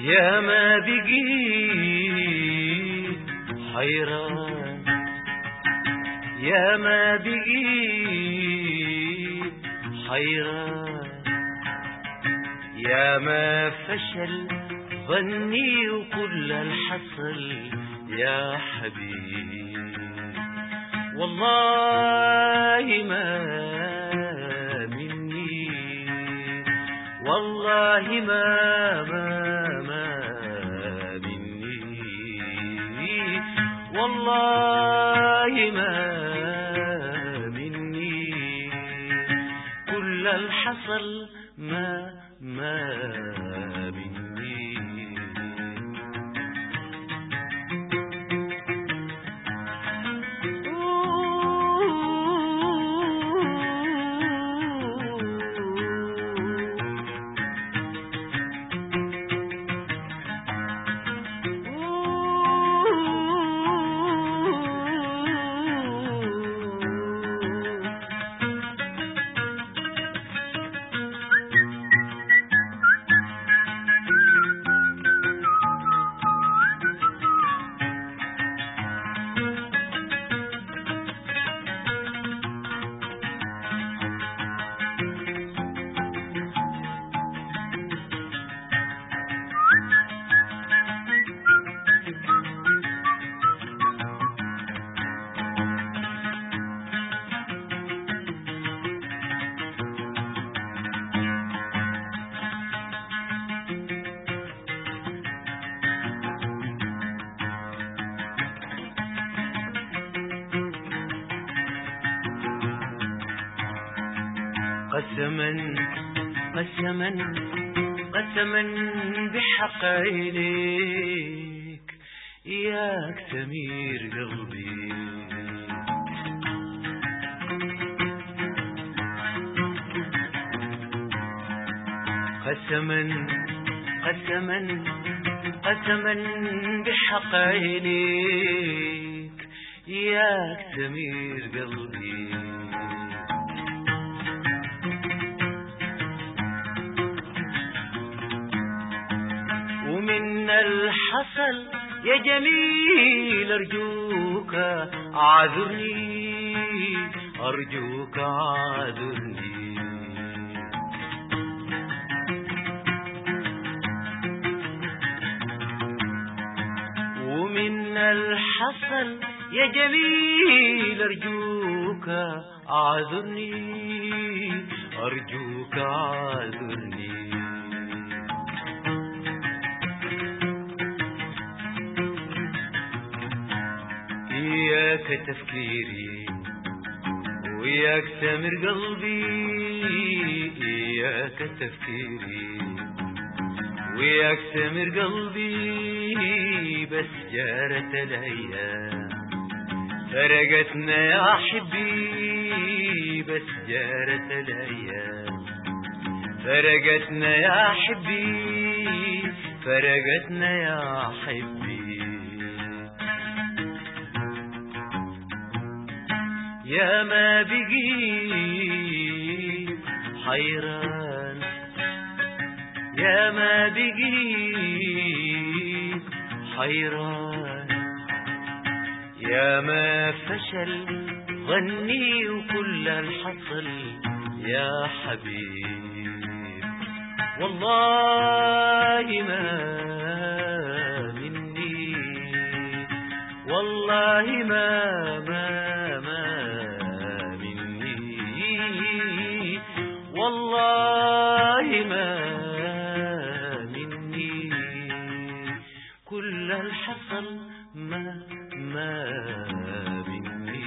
يا ما بقيت حيران، يا ما بقيت حيران، يا ما فشل ظني وكل الحصل يا حبيب. والله ما مني، والله ما مني، والله ما مني، كل الحصل ما مني. قسما قسما قسما بحق عينيك ياك سمير قلبي، قسما قسما قسما بحق عينيك ياك سمير قلبي. ومن الحصل يا جميل أرجوك عذرني، أرجوك عذرني. ومن الحصل يا جميل أرجوك عذرني، أرجوك عذرني. وياك تفكيري وياك سامر قلبي، وياك تفكيري وياك سامر قلبي، بس جارت الأيام فرقتنا يا حبي، بس جارت الأيام فرقتنا يا حبي، فرقتنا يا حبي. يا ما بقيت حيران، يا ما بقيت حيران، يا ما فشل ظني وكل الحصل يا حبيب. والله ما مني، والله ما والله ما مني، كل الحصل ما مني.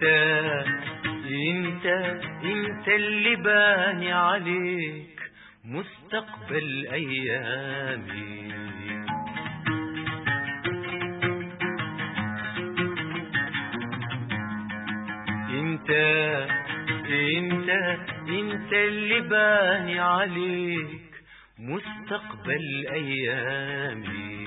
انت اللي باني عليك مستقبل ايامي. انت اللي باني عليك مستقبل ايامي.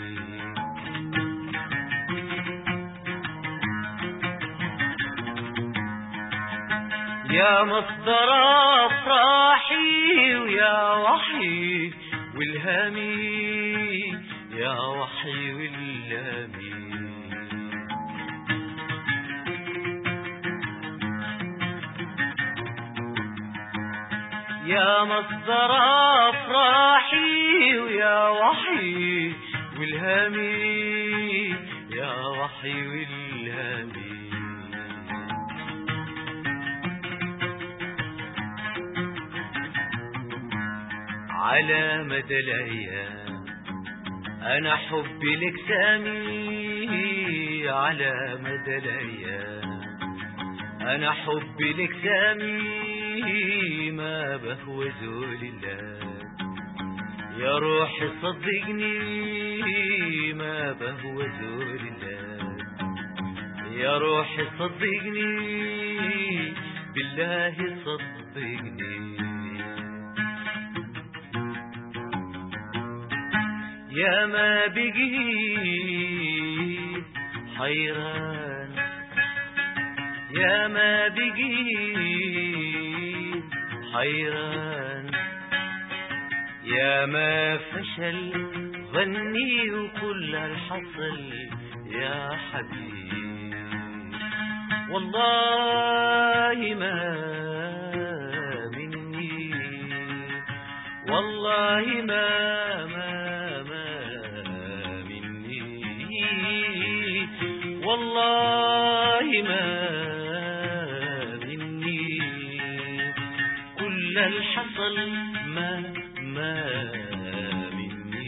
يا مصدر افراحي ويا وحي والهامي، يا وحي والهامي. يا مصدر افراحي ويا وحي والهامي، يا وحي والهامي. على مدى الايام انا حبي لك سامي، على مدى الايام انا حبي لك سامي، ما بهوى زول الله يا روحي صدقني، ما بهوى زول الله يا روحي صدقني، بالله صدقني. يا ما بقيت حيران، يا ما بقيت حيران، يا ما فشل ظني وكل الحصل يا حبيبي. والله ما مني، والله ما والله ما مني، كل الحصل ما مني.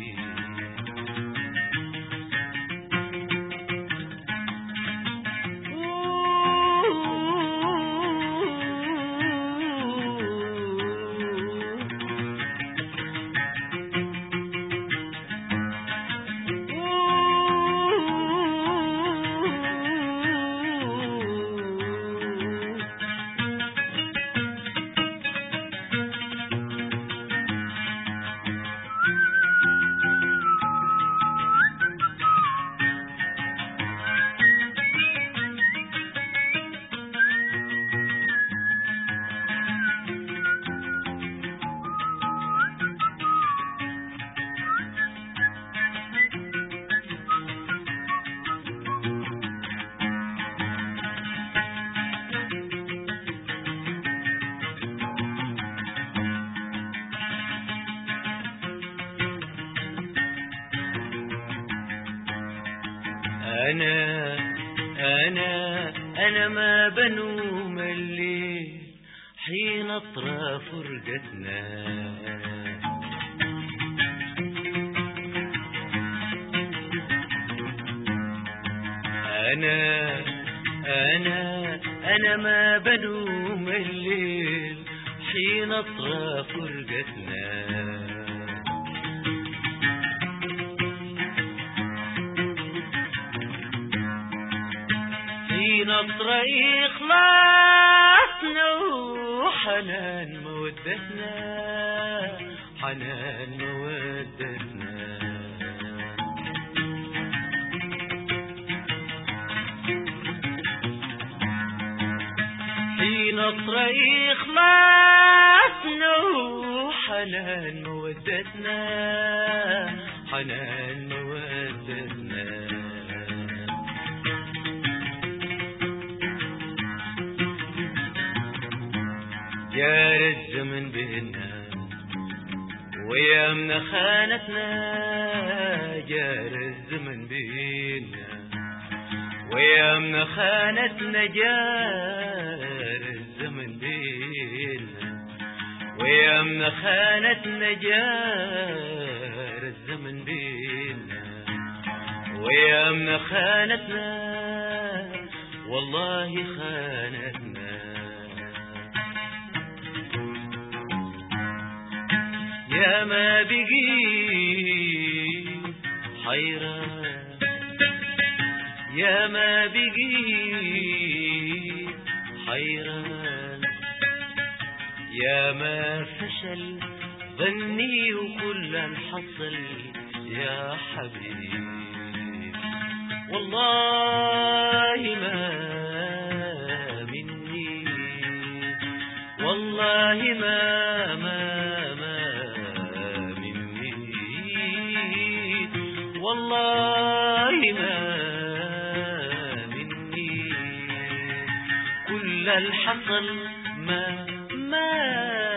أنا ما بنوم الليل حين أطرى فرقتنا، أنا ما بنوم الليل حين أطرى فرقتنا. نطرة إخلاصنا وحنان مودتنا، حنان مودتنا. في نطرة إخلاصنا وحنان مودتنا، حنان مودتنا. جار الزمن بينا ويامنا خانتنا، جار الزمن بينا ويامنا خانتنا، جار الزمن بينا ويامنا خانتنا، جار الزمن بينا ويامنا خانتنا. والله خانتنا. يا ما بقي حيران، يا ما بقي حيران، يا ما فشل ظني وكل الحصل يا حبيبي. والله ما مني، والله ما مني، والله ما مني. كل الحصل ما